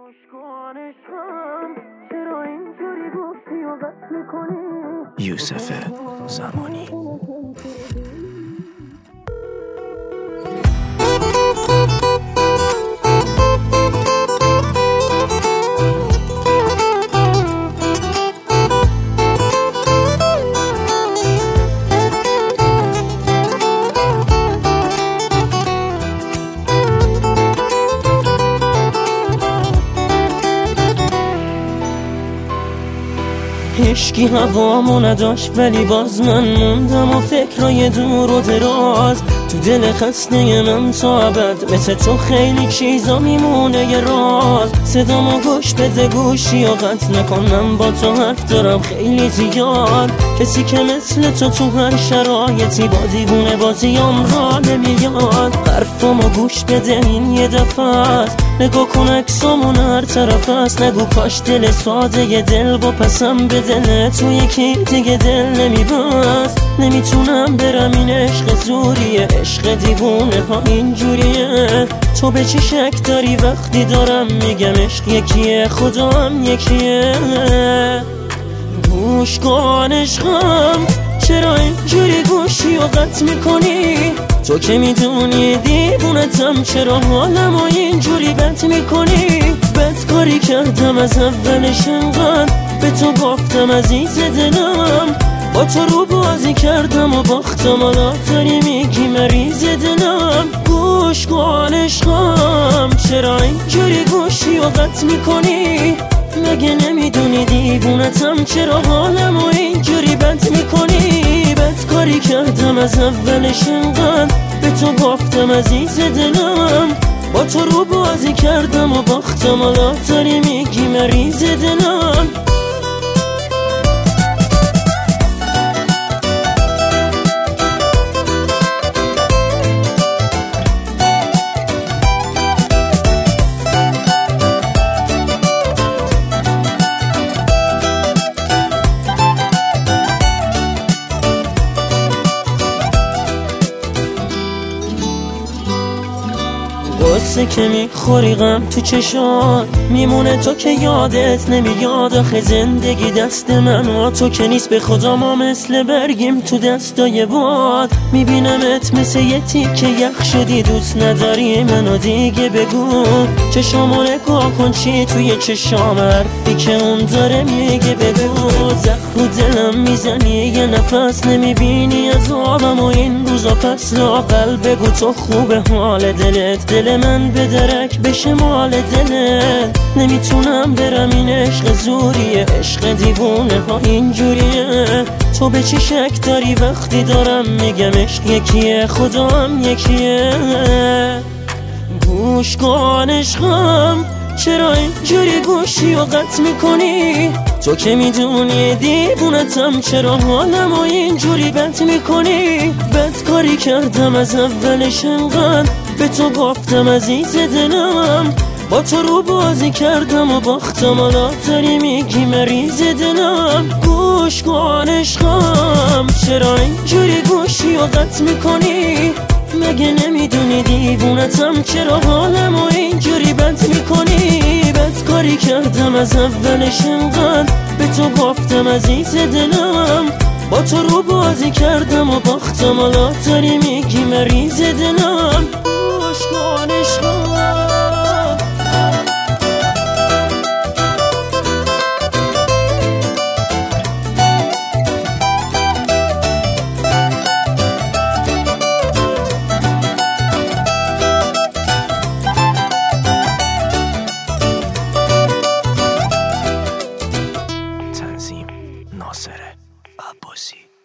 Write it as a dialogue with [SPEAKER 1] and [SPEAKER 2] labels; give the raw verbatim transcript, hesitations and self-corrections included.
[SPEAKER 1] یوسف زمانی.
[SPEAKER 2] عشقی هوامو نداشت ولی باز من موندم و فکرای دور و دراز تو دل خسته من تا ابد. مثل تو خیلی چیزا میمونه یه راز. صدامو گوش بده گوشی و قطع نکن، من با تو حرف دارم خیلی زیاد. کسی که مثل تو تو هر شرایطی با دیوونه بازیام را نمیاد. حرفامو گوش بده این یه دفعه است، نگاه کن عکسامون هر طرف است. نگو کاش دل ساده یه دل با پسم به دل تو یکی دیگه دل نمیبست. نمیتونم برم این عشق زوریه، عشق دیوونه ها اینجوریه. تو به چی شک داری وقتی دارم میگم عشق یکیه، خدا هم یکیه. گوش کن عشقم، چرا اینجوری گوشی و قطع میکنی؟ تو که میدونی دیوونتم، چرا حالمو اینجوری بد میکنی؟ بد کاری کردم از اولش انقدر به تو باختم عزیز دلم. با تو رو بازی کردم و باختم، حالا داری میگی مریض دلم. گوش کن عشقم، چرا اینجوری گوشی و قطع میکنی؟ مگه نمیدونی دیوونتم، چرا حالمو اینجوری بد میکنی؟ بد کاری کردم از اولش انقدر به تو باختم عزیز دلم. با تو رو بازی کردم و باختم، حالا داری میگی مریض دلم. قصه که میخوری غم تو چشات میمونه، تو که یادت نمیاد. آخه زندگی دست من و تو که نیست، به خدا ما مثل برگیم تو دستای باد. میبینمت مثل یه تیکه یخ شدی، دوست نداری منو دیگه بگو. چشامو نگاه کن چی توی چشام، حرفی که اون داره میگه بگو. زخم دلم میزنی یه نفس، نمیبینی از آبم و این روزا پس لاقل بگو تو خوبه حال دلت. دل من به درک بشه مال دلت. نمیتونم برم این عشق زوریه، عشق دیوونه ها اینجوریه. تو به چی شک داری وقتی دارم میگم عشق یکیه، خدا هم یکیه. گوش کن عشقم، چرا اینجوری گوشی و قطع میکنی؟ تو که میدونی دیوونتم، چرا حالمو اینجوری بد میکنی؟ بد کاری کردم از اولش انقدر به تو باختم عزیز دلم. با تو رو بازی کردم و باختم، حالا داری میگی مریض دلم. گوش کن عشقم، چرا اینجوری گوشی و قطع میکنی؟ مگه نمیدونی دیوونتم، چرا حالمو اینجوری بد میکنی؟ بد کاری کردم از اولش انقدر به تو باختم عزیز دلم. با تو رو بازی کردم و باختم، حالا داری میگی مریض دلم. گوش کن عشقم.
[SPEAKER 1] تنظیم ناصر عباسی.